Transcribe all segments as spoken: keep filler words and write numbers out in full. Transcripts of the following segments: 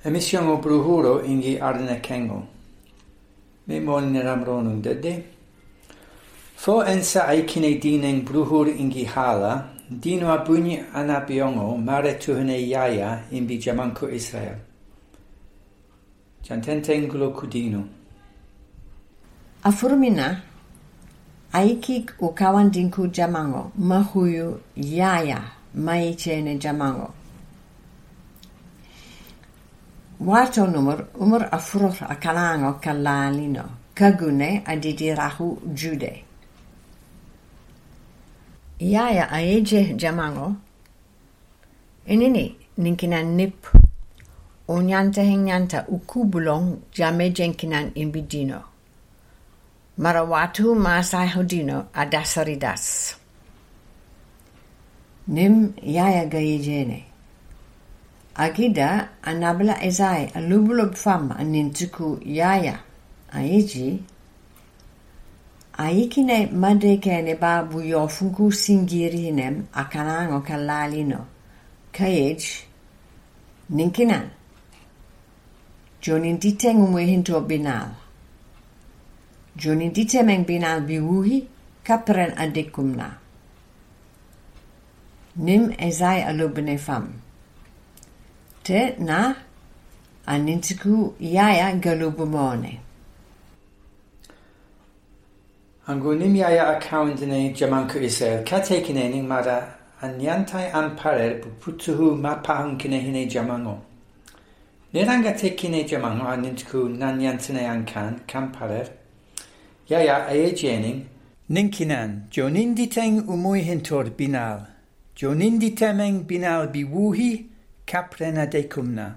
Emission o bruhuro ingi arne kengo. Me mon neramronung dede. Fo ensa aikine dineng bruhur ingi hala, dino abuni anabiongo mare tuhene yaya imbi jamanko Israel. Jantenteng gulo kudino. Afurmina, aikik ukawan dinku jamango, mahuyu yaya maichene jamango. Wato numur umur afurur akalango kalalino, kagune adidirahu jude. Yaya aeje jamango, inini ninkinan nip, unyanta hingyanta ukubulong jame jenkinan imbidino. Marawatu masai hodino adasaridas. Nim yaya gayejene. Agida anabla ezai alubulub fam anintuku yaya aiji aikine madekene babu yofunku singirinem akanango kalalino kayej ninkinan jonin diteng umwe hinto binal jonin ditemeng binal biwuhi kapren adekumna nim ezai alubne fam te na anintiku yaya galubumone. Angunim yaya accountine jamanko Israel katekinening mara anyantai amparer puputuhu mapahunkine hine jamango. Neranga tekine jamango anintiku nanyantine ankan kamparer. Yaya aejening ninkinan joninditeng umui hintor binal. Joninditemeng binal biwuhi Caprena decumna.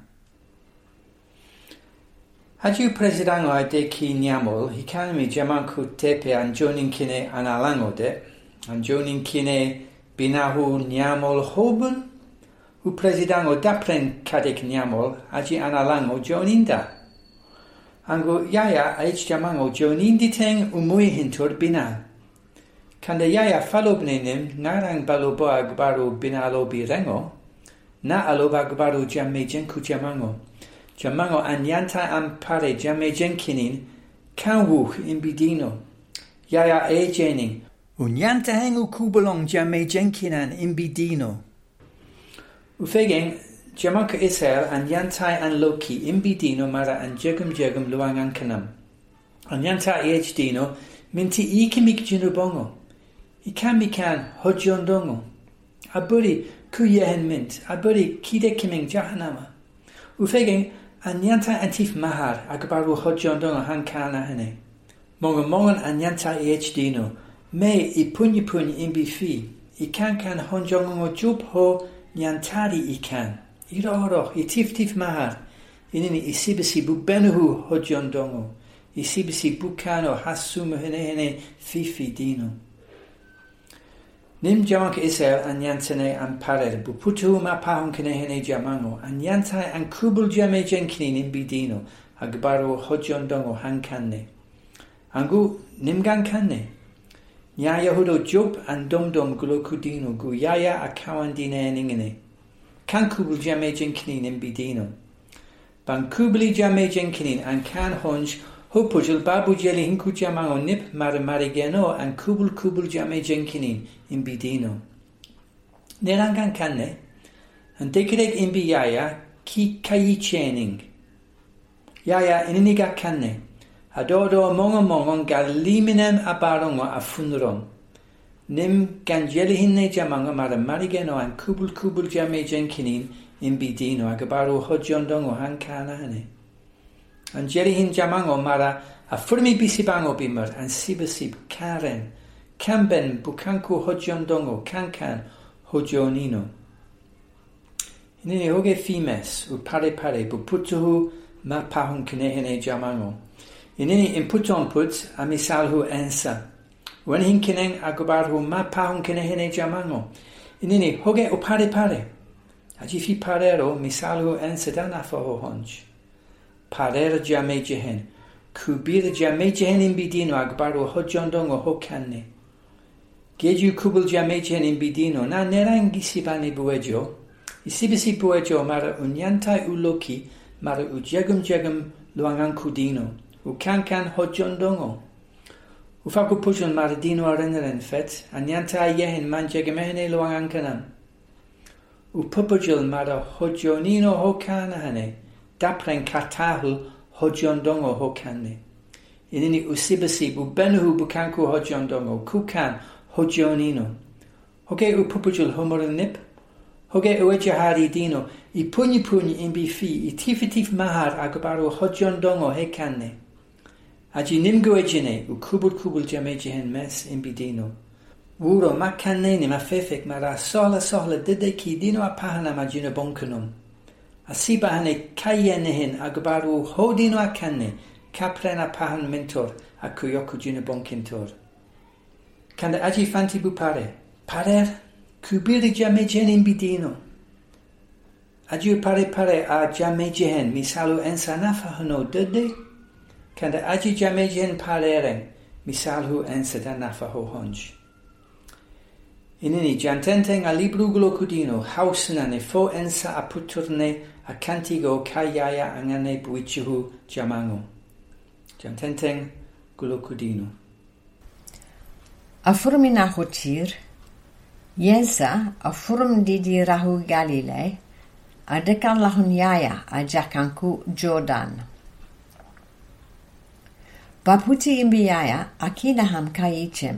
Haju presidango ade ki nyamol, hikanami jamanku tepe an jonin kine analango de, an jonin kine binahu nyamol hobun, hu presidango dapren kadek nyamol, aji analango joninda. Ango yaya aich jamango joninditeng umui hintur binal. Kanda yaya falobnenim narang baloboa gbaru binalo birengo, na aloba gbaru jamme jenku jamango. Jamango anyanta ampare jamme jenkinin kanwuch imbidino. Yaya ejening. Unyanta hengu kubelong jamme jenkinan imbidino. Ufegeng jamanko Israel anyantai an loki imbidino mara an jegum jegum luangan kanam. Anyanta ejdino minti ikimik jinubongo. Ikamikan hojondongo. Aburi kuyehen mint, aburi kide kiming jahanama. Ufegeng anyanta antif mahar agbaru hojondongo hankana hene. Mongo mongon anyanta ejdino me i punyi punyi imbi fi. Ikan kan honjongo jub ho nyantari ikan. Iroro i tif tif mahar. Inini isibisi bubenuhu hojondongo. Isibisi bukano hasumu hene hene fifi dino. Nim jamanko Israel anyantane amparer buputu mapahunkine hene jamango anyantai an kubul jame jenkinin imbidino agbaru hojondongo hankanne. Angu nimgan kanne. Nya yahudo job an domdom glokudino gu yaya akawandine ningene. Kan kubul jame jenkinin imbidino. Ban kubuli jame jenkinin an kan honj Hopujul babu jeli hinku jamango nip mar marigeno an kubul kubul jame jenkinin imbidino. Nerangan kanne, an dekirek imbi yaya ki kayi chening. Yaya ininiga kanne, adodo mongo mongon gal liminem abarongo afunron. Nim gan jeli hinne jamango mar marigeno an kubul kubul jame jenkinin imbidino agabaru hojondongo hankana hane. An jeri hin jamango mara a furmi bisibango bimer an sibasib karen, kamben bukanku hojondongo kankan hojonino. Inini hoge fimes u pare pare buputuhu ma pahun kinehene jamango. Inini imputon put amisalhu ensa. Wen hin kineng agobarhu ma pahun kinehene jamango. Inini hoge u pare pare. Ajifi parero misalhu ensa danafaho honj. Parer jame jehen, kubir jame jehen imbidino agbaru hojondongo hokanne. Geju kubul jame jehen imbidino na nerangi sibani buejo, isibisi buejo mara unyantai uloki mara u jegum jegum luangan kudino, u can can hojondongo. U faku pushon mara dino areneren fet, anyanta yehin man jegemehene luangan kanam. U pupajul mara hojonino hokanahane, dapren katahul hojondongo hokane. Inini usibasib u benuhu bukanku hojondongo, kukan hojonino. Hoge u pupajul homorin nip, hoge u ejahari dino, i puni puni imbi fi, i tifitif mahar agabaru hojondongo hekane. Aji nimgo ejine, u kubul kubul jamejehen mes imbi dino. Wuro makanene ma fefek mara sohla sohla dede ki dino apahana majina bonkanum. Asibahane kayenehin agabaru hodino akane, kaprena pahan mentor, akuyoku jina bonkintor. Kanda aji fanti bupare, parer, kubiri jamejehen imbi dino. Aji pare pare a jamejehen misalu ensanafa hano dede, kanda aji jamejehen pareren, misalhu ensatanafa ho honj. Inini jantenteng a librugulo kudino, hausnane fo ensa aputurne a cantigo kayaya angane buichuhu jamango. Jantenteng gulo kudino. A furmina hotir, yensa a furum didi rahu Galilei, a dekan lahun yaya a jakanku Jordan. Baputi imbi yaya akinaham kayichem.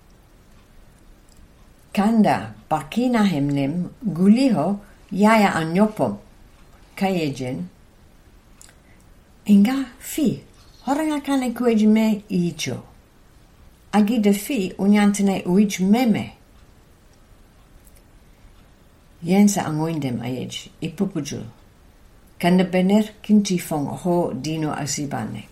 Kanda bakina hemnim guliho yaya anyopom kayejen. Inga fi horanga kane kuejme icho. Agide fi unyantene uich meme. Yensa angoindem ayej ipupujul. Kanda bener kintifong ho dino asibane.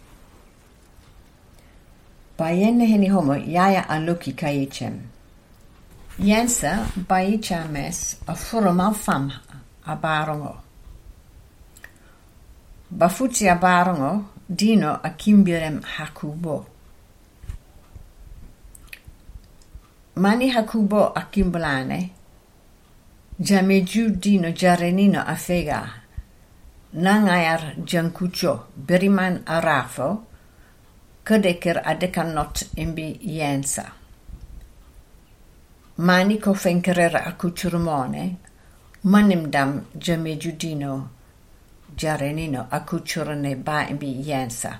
Bayenne heni homo yaya aluki kayechem. Yensa baicha mes a furum al fam a barongo. Bafuti a barongo dino a kimbirem hakubo. Mani hakubo a kimblane, jameju dino jarenino a fega, nangayar jankucho beriman a rafo, kadeker a dekanot imbi yensa. Mani ko fenkerera akuchurmone, manimdam jamejudino jarenino akuchurane ba imbi yensa.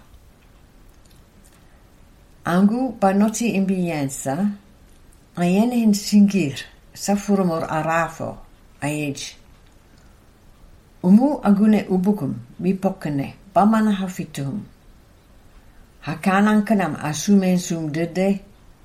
Angu banoti imbi yensa, ayene hin singir, safurumor arafo, ayej. Umu agune ubukum, bipokene, bamana hafituhum. Hakanan kanam asumen sum dede,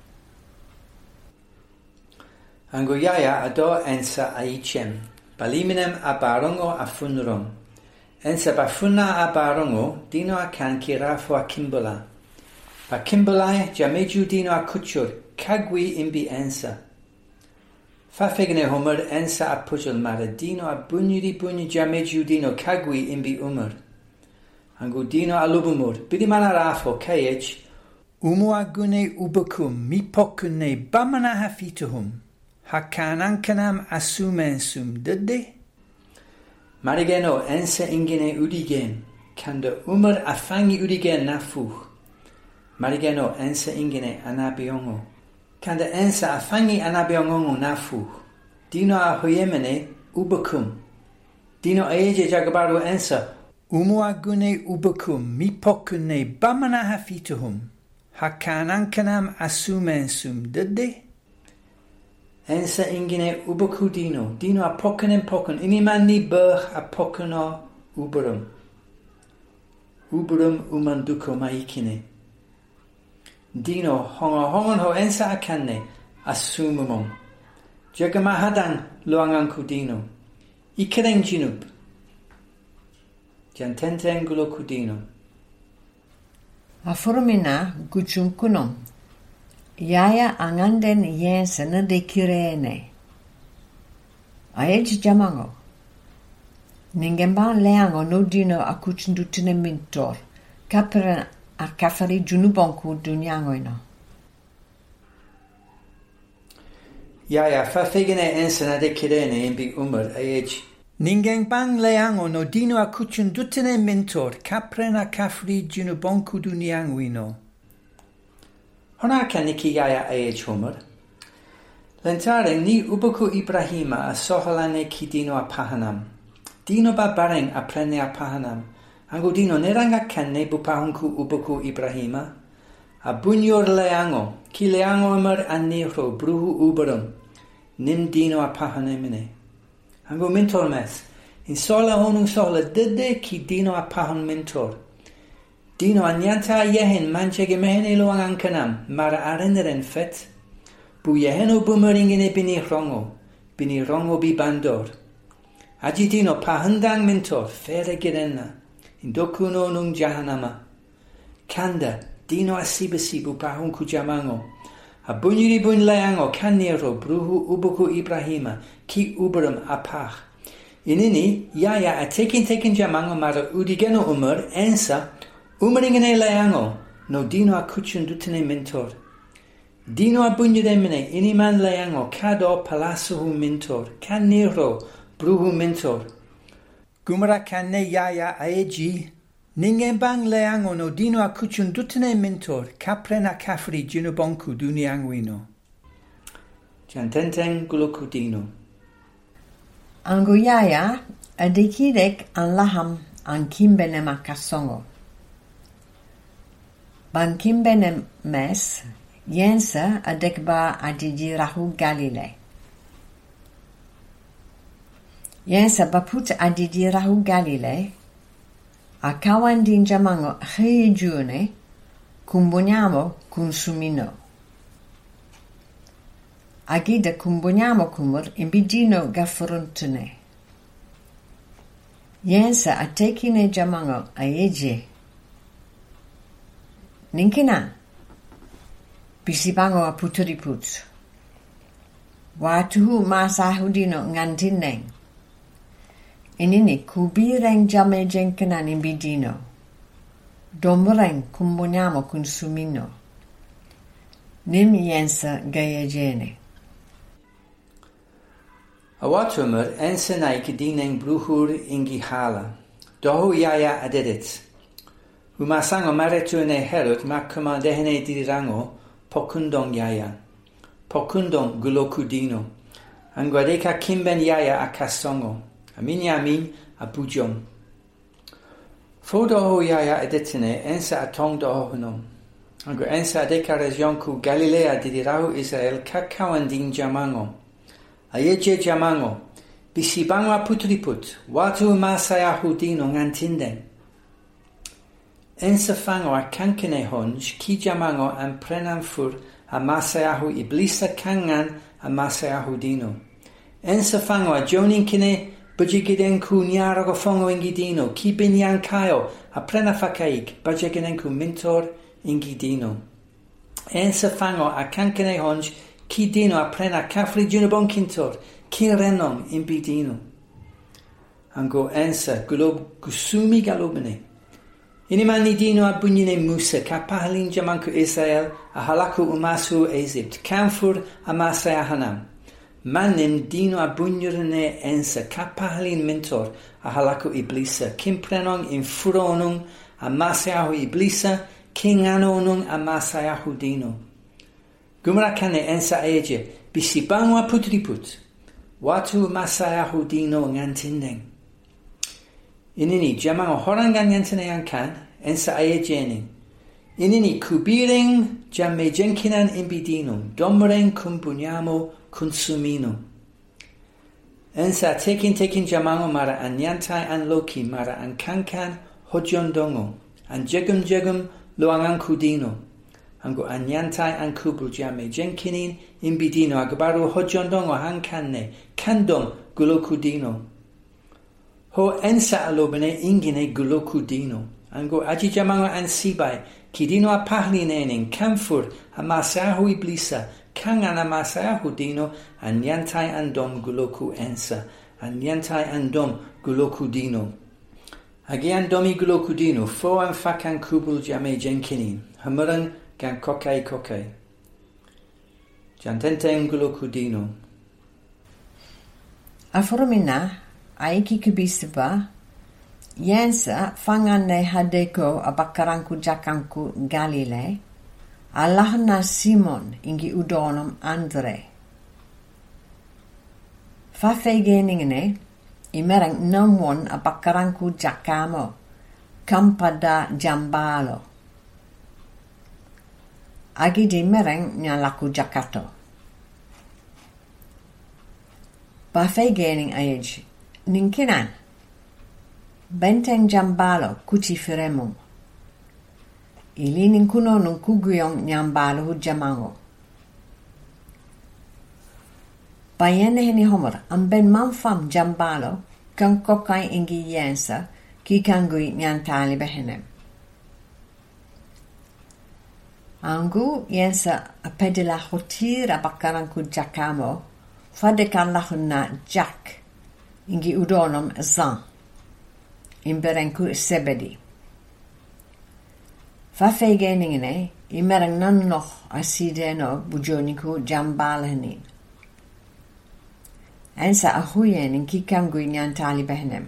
Ango yaya ado ensa aichem, baliminem abarongo afunrum. Ensa bafuna abarongo, dino akan kirafo akimbola. Bakimbolai jameju dino akuchur, kagwi imbi ensa. Fafegne homer ensa apujul mara dino abunyiri bunyi jameju dino kagwi imbi umur. Ango dino alubumur, bidimana rafo kayej, umu agune ubukum, mipokune bamana hafituhum. Hakanankanam asumensum dede. Marigeno ensa ingene udigen, kanda umar afangi udigen nafuh. Marigeno ensa ingene anabiongo, kanda ensa afangi anabiongo nafuh. Dino a huyemene ubakum. Dino aeje jagabaru ensa, umuagune ubakum, mipokune bamana hafituhum. Hakanankanam asumensum dede. Ensa ingine ubuku dino, dino apoken en poken, inimani burh apokono uberum. Uberum umanduko maikine. Dino hongo hongon ho ensa akane, asumumon. Jagamahadan luanganku dino. Ikereng jinub. Jantenten gulo kudino. Afurmina guchum kunom. Yaya anganden yensa na de kirene. Aej jamango. Ningemban leango no dino akuchindutine mintor. Kaperen a kafari junubonku dunyango ino. Yaya fa fegene ensa na de kirene imbi umar aej Ningen bang leango no dino a kuchun dutene mentor, kaprena kafri jinu bonku dunianguino. Hona kaniki yaya age homer. Lentare ni ubuku Ibrahima a sohalane ki dino a pahanam. Dino ba bareng a prene a pahanam. Angu dino neranga kanne bupahunku ubuku Ibrahima. A bunyor leango, ki leango emer aniro bruhu uberum. Nim dino a pahanemine. Angu mentor mes. In sola onung sola dede ki dino a pahan mentor. Dino anyanta yehen manchege mehene loang ankanam. Mara arenderen fet. Bu yeheno bumeringene bini rongo. Bini rongo bi bandor. Aji dino pahandang mentor. Fere girenna. In dokuno nung jahanama. Kanda. Dino asibasibu pahunku jamango. A bunyiri bun leango kaniro bruhu ubuku Ibrahima ki uberum apach. Inini yaya a tekin tekin jamango mara udigeno umur ensa umeringene leango no dino a kuchun dutene mentor. Dino a bunyiremine iniman leango kado palasuhu mentor kaniro bruhu mentor. Gumara kanne yaya aeji Ningen bang leango no dino a kuchun dutene mentor, kaprena kafri jinubonku dunianguino. Jantenten guloku dino. Anguyaya adikidek an laham an kimbene makasongo. Ban kimbene mes, yensa adekba adijirahu Galile. Yensa baput adijirahu Galile. A kawan din jamango heigiune kumboniamo consumino. Agida kumboniamo kumur imbidino gaffrontune. Yensa a tekine jamango a eje. Ninkina. Bisibango a puturiput. Watuhu masahudino ngantineng. Inini kubireng jame jenkenan imbidino. Domreng kumboniamo consumino. Nim yensa gayegene. Awatumur ensenai kidineng bruhur ingihala. Dohu yaya adedit. Umasango maretune herut makuma dehene dirango pokundong yaya. Pokundong gulokudino. Angwadeka kimben yaya akasongo. Aminyamin abujom. Fodoho yaya edetine ensa atong dohonom. Ango ensa deka regionku Galilea didirahu Israel kakawandin jamango. Ayeje jamango. Bisibango aputriput. Watu masayahu dino ngantindeng. Ensa fango a kankene honj ki jamango an prenam fur a masayahu iblisa kangan a masayahu dino. Ensa fango a joninkine Bajigidenku nyarago fongo ingidino, ki binyan kayo, a prena fakaik, bajigidenku mintor ingidino. Ensa fango a kankene honj, ki dino a prena kafri junubon kintor, ki renom imbidino. Ango ensa gulob gusumi galobene. Inimani dino a bunyine Musa, kapahalin jamanku Israel, a halaku umasu Egypt, kamfur a masaya hanam. Manin dino a bunyurene ensa kapahalin mentor a halaku iblisa kimprenong in furonung a masayahu iblisa kinganonung a masayahu dino. Gumrakane ensa eje bisibangu a putriput watu masayahu dino ngantindeng. Inini jamango horangan yantine yankan ensa ejening. Inini kubiring jamme jenkinan imbidino domreng kumbunyamo consumino. Ensa tekin tekin jamango mara an yantai an loki mara an kankan hojondongo an jegum jegum loangan kudino. Ango an yantai an kubul jame jenkinin imbidino agbaru hojondongo hankanne kandom gulokudino. Ho ensa alobene ingine gulokudino. Ango aji jamango an sibai kidino a pahlinening kamfur a masahu iblisa kangan a masayahu dino an yantai andom guloku ensa an yantai andom guloku dino. Agi andomi guloku dino fo an fakan kubul jame jenkinin hamuran gan kokai kokai. Jantenten guloku dino. Aformina aiki kibisiba, yensa fangane hadeko abakaranku jakanku Galile, alahna Simon ingi udonum Andre. Fafegeningene, imerang namwon abakaranku jakamo, kampada jambalo. Agi di mereng nyalaku jakato. Bafegening age, ninkinan. Benteng jambalo kuchi firemum. Ili ninkuno nun kuguyong nyambalo hu jamango. Bayene heni homer, amben manfam jambalo, kan kokai ingi yensa, ki kangui nyantali behenem. Angu yensa apedila hotira bakaranku jakamo, fadekan lahunna jak, ingi udonum zan. Imberenku sebedi. Fafegeningene, imerang nannoch asideno bujoniku jambalhenin. Ensa ahuyening kikangui nyantali behenem.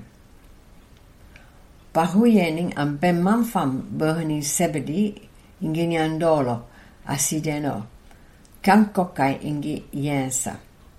Bahuyening am bemmanfam berheni sebedi ingi nyandolo asideno. Kankokai ingi yensa.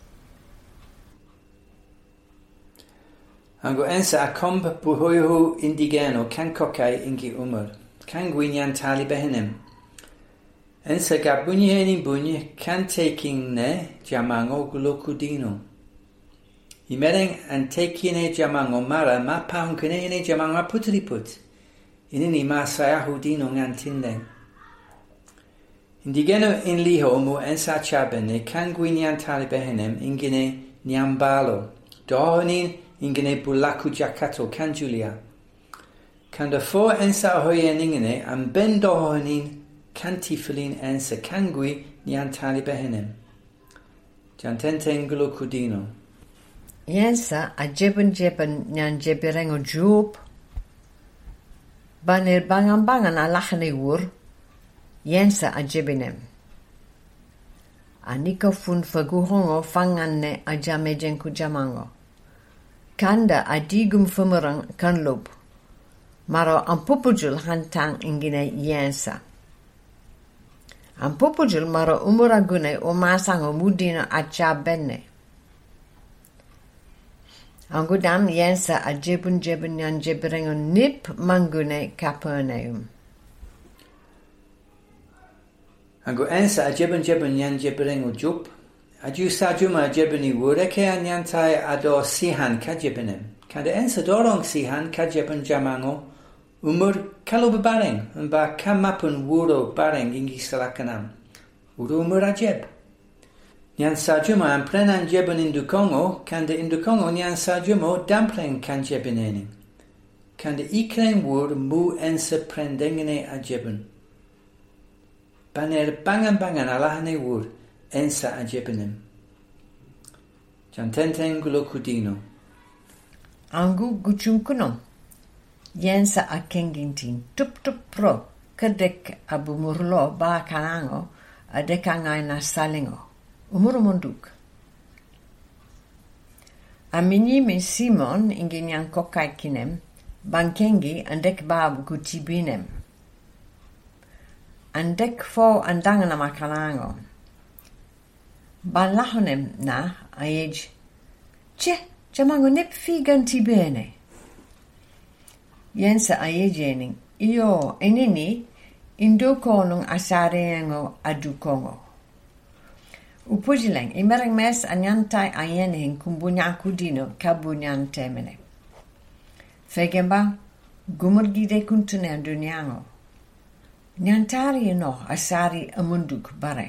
Ango ensa akomba buhoyhu indigeno kankokai ingi umur. Kangwinyan tali behenem. Ensa gabunyening bunye kan taking ne jamango glokudino. Imereng an takine jamango mara ma paunkene jamango putriput. Inini ma sayahudino ngantindeng. Indigeno in liho mu ensa chabene kangwinyan tali behenem ingine nyambalo. Dohonin ingene bulaku jakato kanjulia. Kanda fo ensa ahoyeningene am ben dohonin kantifilin ensa kangui nyantali behenem. Jantenten glokudino. Yensa a jeben jeben nyan jeberengo joop. Banir bangan bangan a lachane wur. Yensa a jebinem. Aniko fun faguhongo fanganne a jamejenku jamango. Kanda a digum fumerang kanlub. Maro ampupujul hantang ingine yensa. Ampupujul maro umuragune o masango mudina a jabenne. Angudan yensa a jebun jebun yan jeberengo nip mangune Capernaum. Angu ensa a jebun jebun yan jeberengo jup. Aju sajuma jebuni wureke an yantai ado sihan ka jebenem. Kanda ensa dorong sihan ka jebun jamango umur kaluba bareng mba kamapun wuro bareng ingi salakanam. Uro umur ajeb. Nyan sajuma an prenan jebun indukongo, kanda indukongo nyan sajumo damplen kan jebenening. Kanda ikren wur mu ensa prendengene a jebun. Baner bangan bangan alahane wur ensa a jebenem. Jantenten glokudino. Angu guchunkunom. Yensa a kengintin tup tup pro kadek abu murlo ba kanango a dekangai na salingo. Umurumunduk. Amini me Simon inginyan kokai kinem, bankengi andek bab gutibinem. Andek fo andangana makanango. Balahonem na ayej. Che, jamango nep figan tibene. Yensa ayejening, iyo enini indokonung asarengo adukongo. Upujileng, imereng mes anyantai ayening kumbunyaku dino kabunyan temene. Fegemba, gumurgide kuntune dunyango. Nyantari no asari amunduk bareng.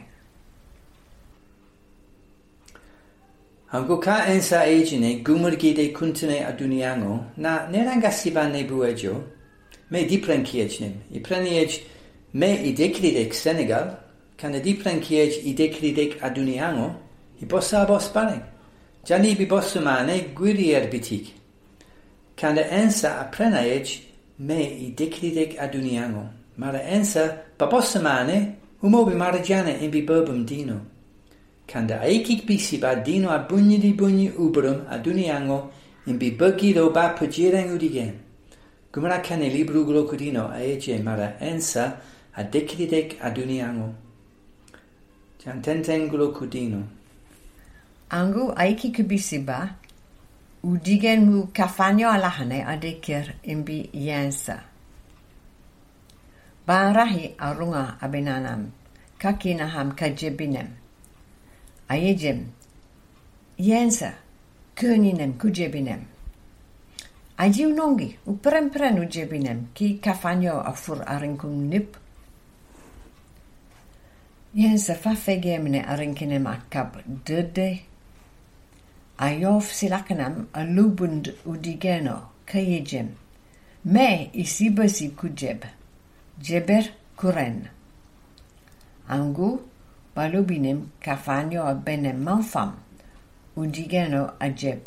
Angu ka ensa ejine gumurgide kuntune adunyango na nerangasiban buejo me diprenkiejnim. I preniej me idekridek Senegal Kanda diprenkiej idekridek adunyango i bossa bos bareng. Jani bi bossumane guirier bitik. Kanda ensa aprenaej me idekridek adunyango. Mara ensa babossamane umobi marajane in bi burbum dino. Kanda aikik bisi ba dino a bunyi di bunyi uberum aduniango imbi bygid o ba pajireng udigen. Gumra kane libru glokudino a eje mara ensa a dekridek aduniango. Jantenten glokudino. Angu aiki kubisiba, udigen mu kafanyo alahane adekir imbi yensa. Barahi arunga abenanam, kakinaham kajebinem. Ayejem, yensa, kuninem kujebinem. Ajiu nongi, uprempren ujebinem, ki kafanyo afur arinkum nip. Yensa fafegemne arinkinem akab dede. Ayof silakanam alubund udigeno, kayejem. Me isibasi kujeb. Jeber kuren. Angu balubinim kafanyo abenem manfam. Udigeno ajeb.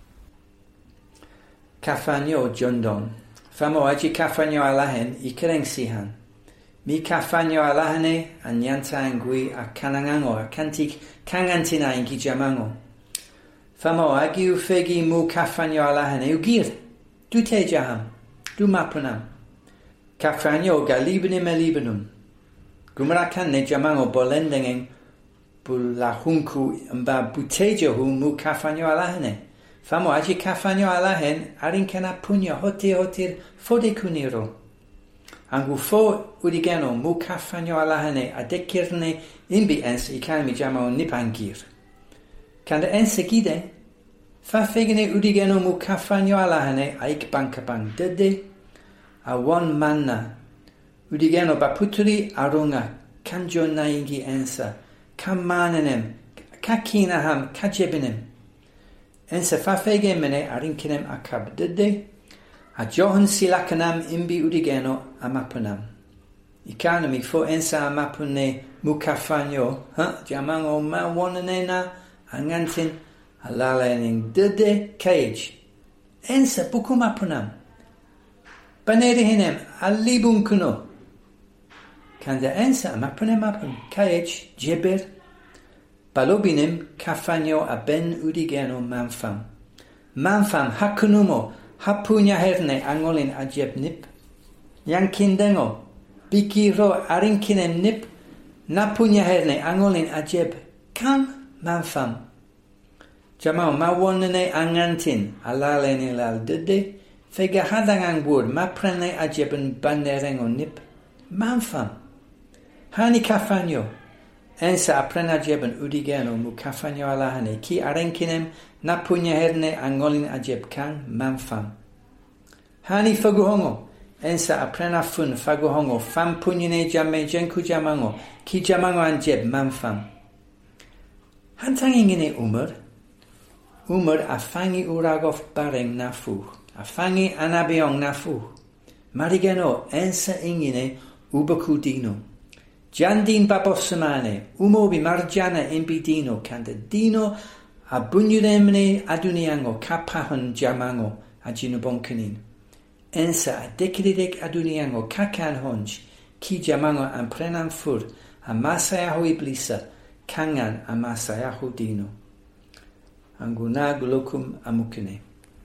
Kafanyo jondon. Famo aji kafanyo alahen ikereng sihan. Mi kafanyo alahane anyanta angui a kanangango a kantik kangantina inki jamango. Famo agi ufegi mu kafanyo alahane ugir. Du te jaham. Du mapunam. Kafanyo galibnim elibnum. Gumrakan ne jamango bolendengeng bulahunku mba butejo hu mu kafanyo alahane. Famo aji kafanyo alahen arinkena punya hotir hotir fode kuniro. Angu fo udigeno mu kafanyo alahane adekirne imbi ens ikan mi jamao nipangir. Kanda ens gide fa fegene udigeno mu kafanyo alahane aik bankabang dede a one manna. Udigeno baputuri arunga kanjo naingi ensa kamananem kakinaham kajebinem. Ensa fafege mene arinkinem akab dede a johan silakanam imbi udigeno amapunam. Ikanami fo ensa amapune mukafanyo ha jamango ma wonanena angantin alalening dede cage. Ensa bukumapunam. Baneri hinem alibun kuno. Kanda ensa amapunem apun cage jeber. Balobinim kafanyo aben udigeno manfam. Manfam hakunumo hapunya herne angolin ajeb nip. Yankindengo bikiro arinkinem nip. Napunya herne angolin ajeb kam manfam. Jamao mawonene angantin alalene lal dede. Fega hadangang word maprene ajeben banerengo nip. Manfam. Hani kafanyo. Ensa aprena jeben udigeno mu kafanyo alahane ki arenkinem napunya herne angolin ajeb kan manfam. Hani faguhongo. Ensa aprena fun faguhongo fam punyine jame jenku jamango ki jamango anjeb manfam. Hantangingine umur. Umur afangi uragof bareng nafu. Afangi anabiong nafu. Marigeno ensa ingine ubakudino. Jandin babosamane, umobi marjana imbidino, kanda dino abunyuremne aduniango kapahon jamango ajinubonkanin. Ensa adekridek aduniango kakan honj, ki jamango amprenan fur, amasayaho iblisa, kangan amasayaho dino. Anguna glokum amukine.